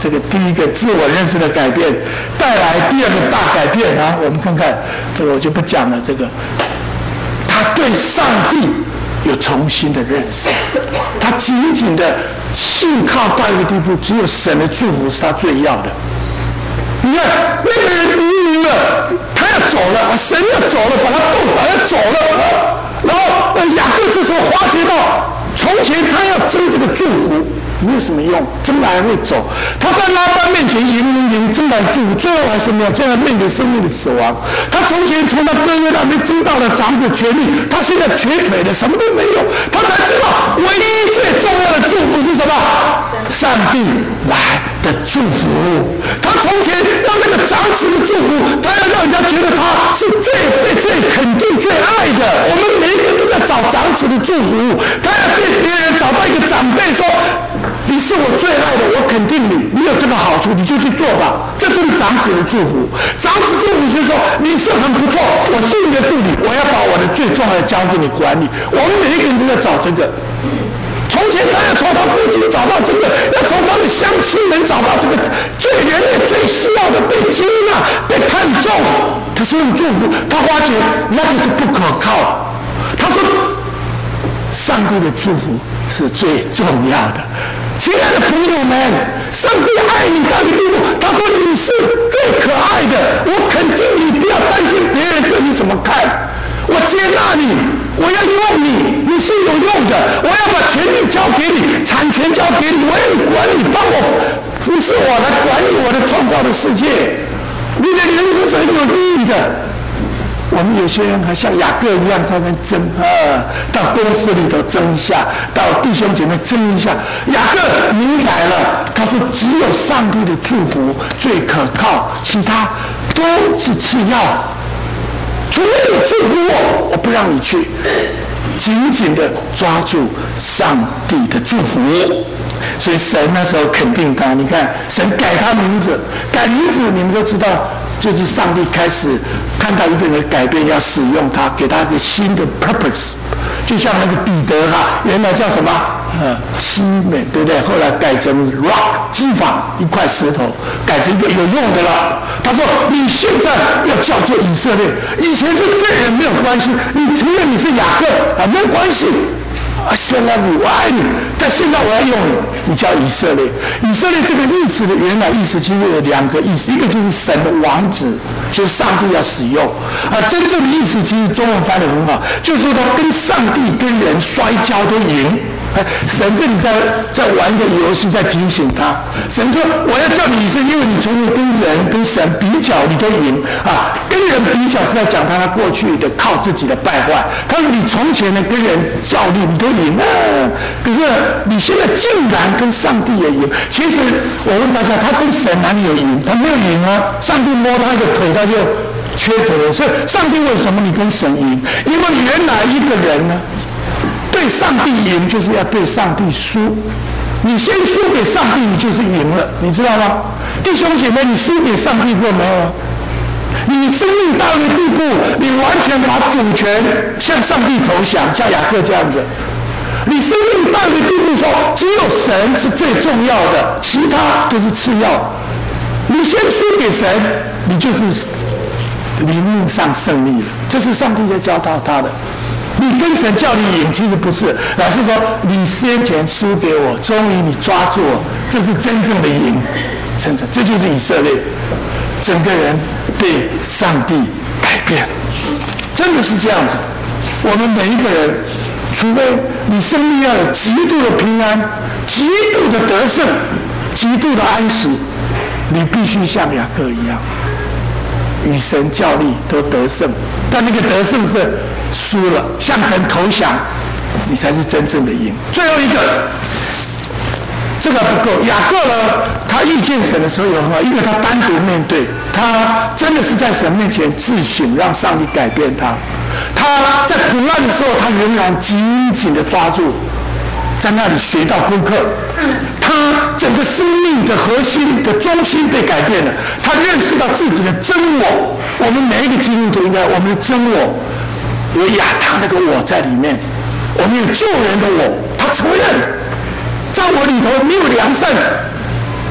这个第一个自我认识的改变，带来第二个大改变啊。我们看看这个我就不讲了。这个他对上帝有重新的认识，他紧紧的信靠到一个地步，只有神的祝福是他最要的。你看那个人明明了，他要走了，神要走了，把他斗倒要走了，然后雅各这时候发觉到，从前他要争这个祝福没有什么用，争来还会走。他在拉班面前赢，争来祝福，最后还是没有，这样面对生命的死亡。他从前从他哥哥那边争到了长子权力，他现在瘸腿了，什么都没有。他才知道，唯一最重要的祝福是什么？上帝来的祝福。他从前让那个长子的祝福，他要让人家觉得他是最肯定、最爱的。我们每一个人都在找长子的祝福，他要对别人找到一个长辈说。你是我最爱的，我肯定你，你有这个好处，你就去做吧。这就是长子的祝福。长子祝福就是说你是很不错，我信得住你，我要把我的最重要的交给你管理。我们每一个人都在找这个。从前他要从他父亲找到这个，要从他的乡亲人找到这个人类最需要的被接纳、被看重。可是用祝福，他发觉那个都不可靠。他说，上帝的祝福是最重要的。亲爱的朋友们，上帝爱你到一个地步，他说你是最可爱的，我肯定你，不要担心别人对你怎么看，我接纳你，我要用你，你是有用的，我要把权力交给你，产权交给你，我要你管理，帮我服侍我，来管理我的创造的世界，你的人生是很有意义的。我们有些人还像雅各一样在那争到公司里头争一下，到弟兄姐妹争一下。雅各明白了，他说只有上帝的祝福最可靠，其他都是次要。除非你祝福我，我不让你去。紧紧的抓住上帝的祝福。所以神那时候肯定他，你看神改他名字，改名字你们都知道，就是上帝开始看到一个人的改变，要使用他，给他一个新的 purpose。就像那个彼得原来叫什么西美，对不对？后来改成 rock 基法，一块石头，改成一个有用的了。他说：“你现在要叫做以色列，以前是罪人没有关系，你承认你是雅各没有关系。” I still love you， 我爱你，但现在我要用你，你叫以色列。以色列这个意思的原来意思其实有两个意思，一个就是神的王子，就是上帝要使用；真正的意思其实中文翻得很好，就是说他跟上帝跟人摔跤都赢。神这里在玩一个游戏，在提醒他。神说：“我要叫你以色列，因为你从跟人跟神比较，你都赢跟人比较是在讲他过去的靠自己的败坏。他说你从前呢跟人较力，你都赢可是你现在竟然跟上帝也赢。其实我问大家，他跟神哪里有赢？他没有赢啊！上帝摸他的腿，他就缺腿了。所以上帝为什么你跟神赢？因为原来一个人呢。”对上帝赢就是要对上帝输，你先输给上帝，你就是赢了，你知道吗？弟兄姐妹，你输给上帝过没有啊？你生命到一个地步，你完全把主权向上帝投降，像雅各这样子。你生命到一个地步说，只有神是最重要的，其他都是次要。你先输给神，你就是灵命上胜利了。这是上帝在教导他的。你跟神叫你赢，其实不是，老是说你先前输给我，终于你抓住我，这是真正的赢，真正这就是以色列，整个人被上帝改变，真的是这样子。我们每一个人，除非你生命要有极度的平安、极度的得胜、极度的安息，你必须像雅各一样，与神较力都得胜，但那个得胜是输了，向神投降，你才是真正的赢。最后一个，这个不够。雅各呢，他遇见神的时候有很好，因为他单独面对，他真的是在神面前自省，让上帝改变他。他在苦难的时候，他仍然紧紧的抓住，在那里学到功课。他整个生命的核心的中心被改变了，他认识到自己的真我。我们每一个基督徒应该，我们的真我。有亚当那个我在里面，我们有救人的我，他承认在我里头没有良善，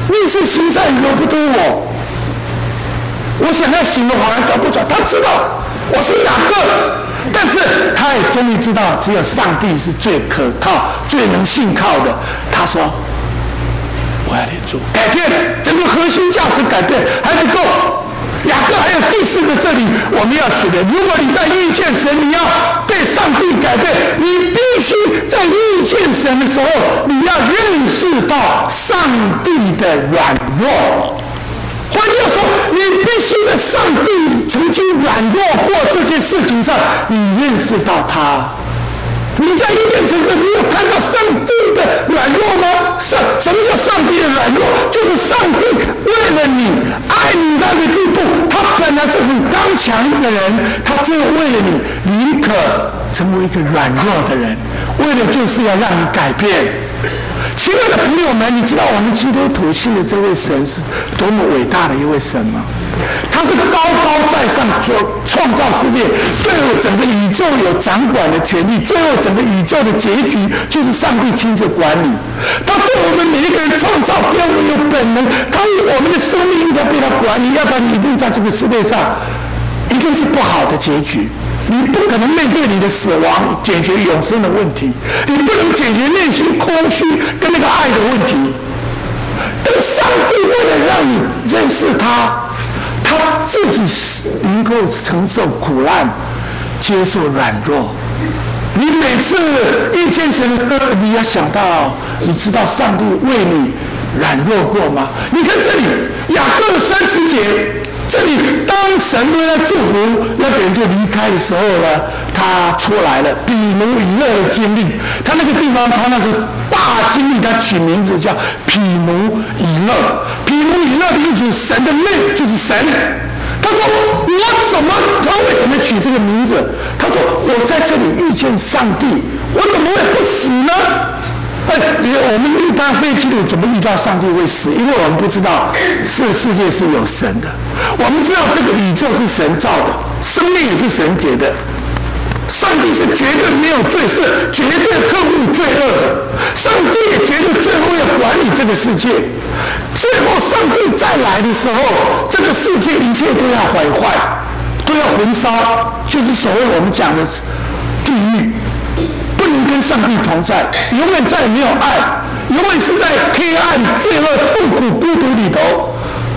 你是行善由不得我，我想要行的反而得不着。他知道我是雅各，但是他也终于知道，只有上帝是最可靠、最能信靠的。他说：“我要你做改变，整个核心价值改变还不够。雅各还有第4个，这里我们要学的。如果你在遇见神，你要被上帝改变，你必须在遇见神的时候，你要认识到上帝的软弱。换句话说，你必须在上帝曾经软弱过这件事情上，你认识到他。你在遇见神时，你有看到上帝的软弱吗？什么叫上帝的软弱？就是上帝为了你爱你到一个地步，他本来是很刚强一个人，他最后为了你宁可成为一个软弱的人，为了就是要让你改变。亲爱的朋友们，你知道我们基督徒信的这位神是多么伟大的一位神吗？他是高高在上创造世界，对我整个宇宙有掌管的权利，最后整个宇宙的结局就是上帝亲自管理。他对我们每一个人创造，给我们有本能，他我们的生命应该被他管理，要不然你一定在这个世界上一定是不好的结局。你不可能面对你的死亡解决永生的问题，你不能解决内心空虚跟那个爱的问题。但上帝为了让你认识他，他自己能够承受苦难，接受软弱。你每次遇见神的时候，你要想到，你知道上帝为你软弱过吗？你看这里雅各30节，这里当神为他祝福，那个人就离开的时候呢，他出来了，比努以勒的经历，他那个地方他那是大经历，他取名字叫比努以勒。比努以勒的意思，神的妹就是神。他说：“他为什么取这个名字？他说我在这里遇见上帝，我怎么会不死呢？”我们一般非基督徒怎么遇到上帝会死？因为我们不知道世界是有神的，我们知道这个宇宙是神造的，生命也是神给的。上帝是绝对没有罪，是绝对恨恶罪恶的。上帝也绝对最后要管理这个世界。最后上帝再来的时候，这个世界一切都要毁坏，都要焚烧，就是所谓我们讲的地狱。不能跟上帝同在，永远再也没有爱，永远是在黑暗、罪恶、痛苦、孤独里头。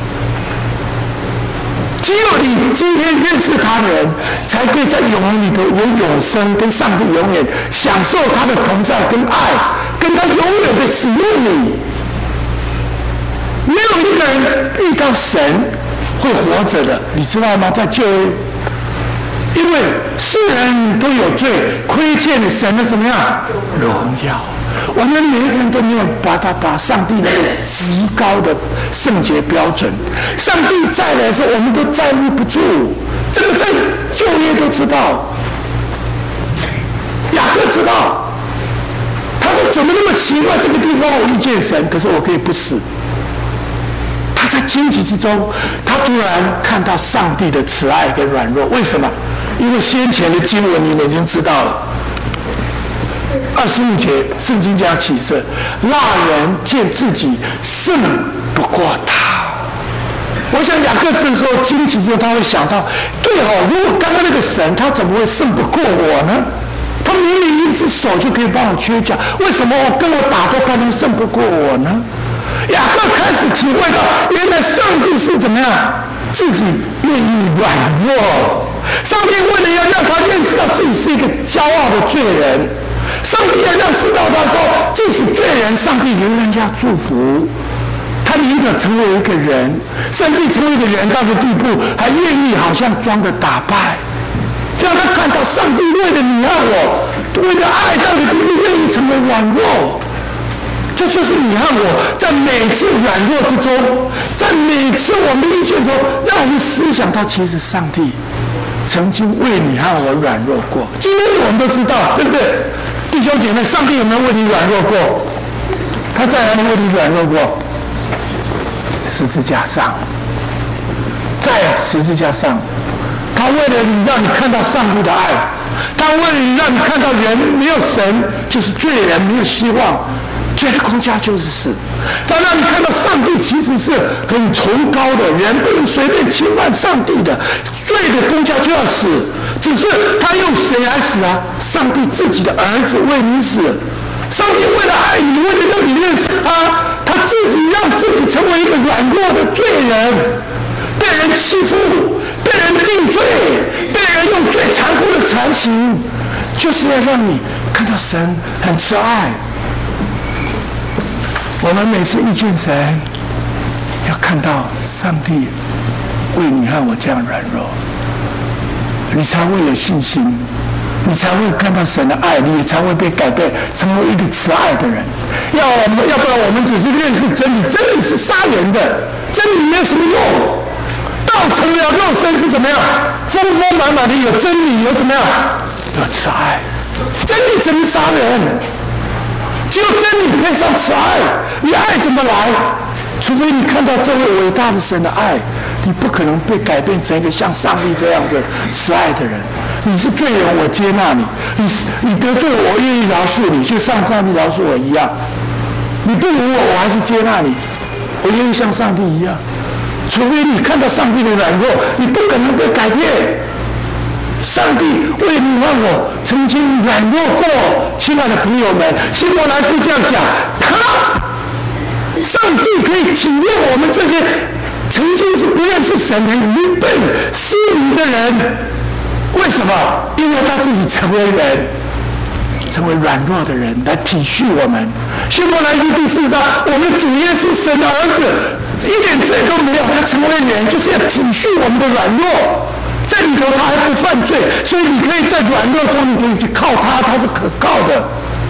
只有你今天认识他的人，才可以在永恒里头有永生，跟上帝永远享受他的同在跟爱，跟他永远的使用你。没有一个人遇到神会活着的，你知道吗？在旧约，因为世人都有罪，亏欠神的怎么样荣耀？我们每一个人都没有把它打上帝那个极高的圣洁标准。上帝再来的时候，我们都站立不住。这个在旧约都知道，雅各知道。他说：“怎么那么奇怪？这个地方我遇见神，可是我可以不死。”他在荆棘之中，他突然看到上帝的慈爱跟软弱。为什么？因为先前的经文你们已经知道了。25节，圣经家启示，那人见自己胜不过他。我想雅各这时候荆棘之后，他会想到：对哦，如果刚刚那个神，他怎么会胜不过我呢？他明明一只手就可以帮我缺脚，为什么跟我打斗他能胜不过我呢？雅各开始体会到，原来上帝是怎么样，自己愿意软弱。上帝为了要让他认识到自己是一个骄傲的罪人，上帝要让知道他说，即使罪人，上帝仍然要祝福。他宁可成为一个人，甚至成为一个人到的地步，还愿意好像装的打败，让他看到上帝为了你和我，为了爱到的地步，愿意成为软弱。这就是你和我在每次软弱之中，在每次我们遇见的时候，让我们思想到，其实上帝曾经为你和我软弱过。今天我们都知道，对不对？弟兄姐妹，上帝有没有为你软弱过？他在哪里为你软弱过？十字架上，在十字架上，他为了你，让你看到上帝的爱，他为了你，让你看到人没有神就是罪人，没有希望。 罪的工价就是死。在那里看到上帝其实是很崇高的，人不能随便侵犯上帝的，罪的工价就要死。只是他用谁来死啊？上帝自己的儿子为你死。上帝为了爱你，为了让你认识他自己让自己成为一个软弱的罪人，被人欺负，被人定罪，被人用最残酷的残刑，就是要让你看到神很慈爱。我们每次遇见神，要看到上帝为你和我这样软弱，你才会有信心，你才会看到神的爱，你也才会被改变，成为一个慈爱的人。要不然我们只是认识真理，真理是杀人的，真理没有什么用。道成了肉身是怎么样？丰丰满满的有真理，有怎么样？有慈爱。真理怎么杀人？只有真理配上慈爱，你爱怎么来？除非你看到这位伟大的神的爱，你不可能被改变成一个像上帝这样的慈爱的人。你是罪人，我接纳你；你得罪我，我愿意饶恕你，就像上帝饶恕我一样。你不如我，我还是接纳你，我愿意像上帝一样。除非你看到上帝的软弱，你不可能被改变。上帝为你和我曾经软弱过，亲爱的朋友们，希伯来书这样讲，上帝可以体谅我们这些曾经是不认识神的愚笨失迷的人。为什么？因为他自己成为人，成为软弱的人来体恤我们。希伯来书第4章，我们主耶稣神的儿子一点罪都没有，他成为人就是要体恤我们的软弱。在里头他还不犯罪，所以你可以在软弱中，你可以去靠他，他是可靠的。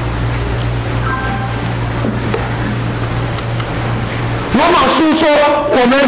罗马书说，我们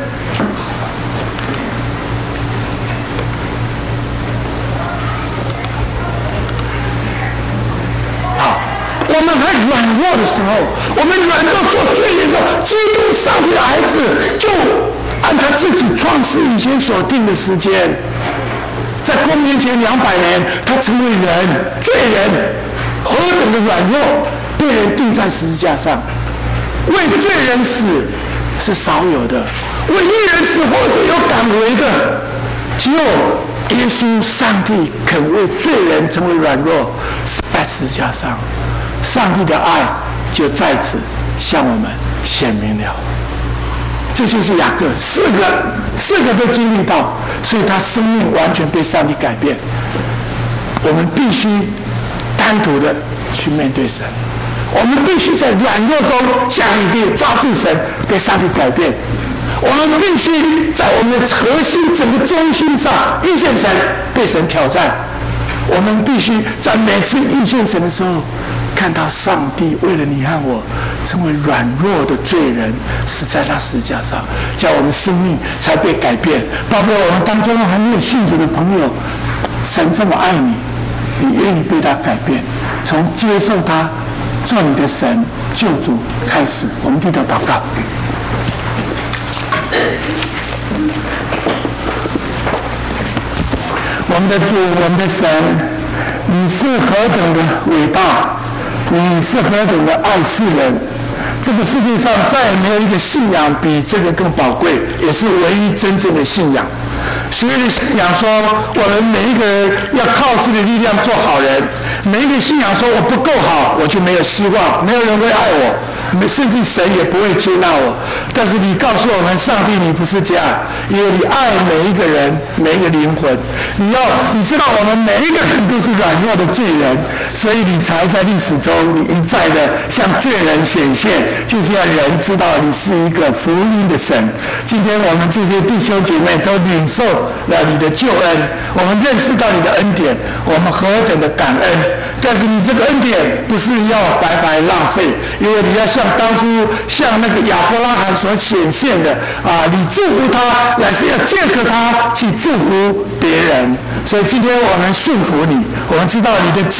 还软弱的时候，我们软弱做罪孽的时候，基督上帝的孩子就按他自己创世以前所定的时间，在公元前200年，他成为人，罪人，何等的软弱，被人钉在十字架上。为罪人死是少有的，为义人死或者有敢为的，只有耶稣上帝肯为罪人成为软弱，死在十字架上。上帝的爱就在此向我们显明了。这就是雅各四个都经历到，所以他生命完全被上帝改变。我们必须单独的去面对神，我们必须在软弱中像以利抓住神，被上帝改变。我们必须在我们的核心整个中心上遇见神，被神挑战。我们必须在每次遇见神的时候，看到上帝为了你和我成为软弱的罪人，死在那十字架上，叫我们生命才被改变。包括我们当中还没有信主的朋友，神这么爱你，你愿意被他改变，从接受他做你的神救主开始。我们低头祷告。我们的主，我们的神，你是何等的伟大，你是何等的爱世人。这个世界上再也没有一个信仰比这个更宝贵，也是唯一真正的信仰。所有的信仰说，我们每一个人要靠自己的力量做好人；每一个信仰说，我不够好，我就没有希望，没有人会爱我，甚至神也不会接纳我。但是你告诉我们，上帝你不是这样，因为你爱每一个人，每一个灵魂。你知道我们每一个人都是软弱的罪人，所以你才在历史中你一再的向罪人显现，就是要人知道你是一个福音的神。今天我们这些弟兄姐妹都领受了你的救恩，我们认识到你的恩典，我们何等的感恩。但是你这个恩典不是要白白浪费，因为你要像当初像那个亚伯拉罕所显现的你祝福他，乃是要借着他去祝福别人。所以今天我们顺服你，我们知道你的旨意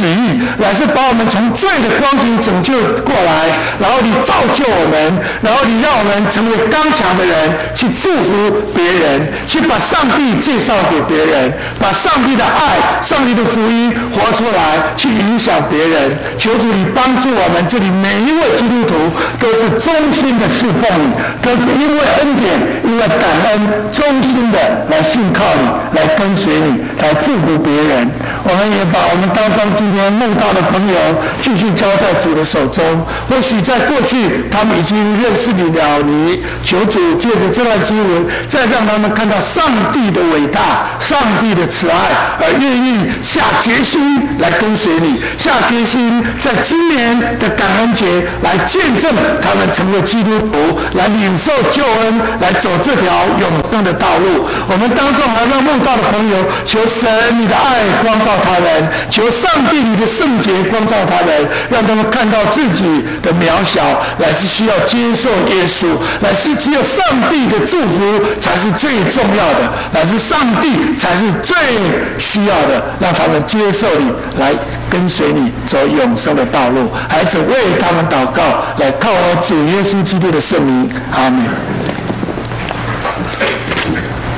乃是把我们从罪的光景拯救过来，然后你造就我们，然后你让我们成为刚强的人，去祝福别人，去把上帝介绍给别人，把上帝的爱、上帝的福音活出来，去影响别人。求主你帮助我们这里每一位基督徒都是忠心的侍奉你，都是因为恩典、因为感恩，忠心的来信靠你，来跟随你，来祝福别人。我们也把我们当中今天梦到的朋友继续交在主的手中。或许在过去他们已经认识你了，你求主借着这段经文，再让他们看到上帝的伟大、上帝的慈爱，而愿意下决心来跟随你，下决心在今年的感恩节来见证他们成为基督徒，来领受救恩，来走这条永生的道路。我们当中还让梦到的朋友，求神你的爱光照他们，求上帝你的圣洁光照他们，让他们看到自己的渺小，乃是需要接受耶稣，乃是只有上帝的祝福才是最重要的，乃是上帝才是最需要的，让他们接受你，来跟随你走永生的道路。孩子为他们祷告，来靠主耶稣基督的圣名，阿们。